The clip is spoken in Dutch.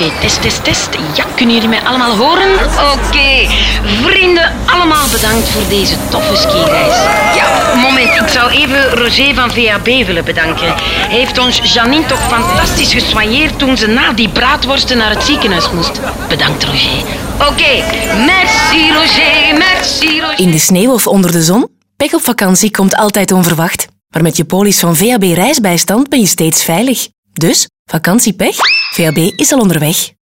Oké, test. Ja, kunnen jullie mij allemaal horen? Oké. Vrienden, allemaal bedankt voor deze toffe skireis. Ja, moment, ik zou even Roger van VAB willen bedanken. Hij heeft ons Janine toch fantastisch gesoigneerd toen ze na die braadworsten naar het ziekenhuis moest. Bedankt, Roger. Oké, merci Roger. In de sneeuw of onder de zon? Pech op vakantie komt altijd onverwacht. Maar met je polis van VAB Reisbijstand ben je steeds veilig. Dus, vakantiepech? VAB is al onderweg.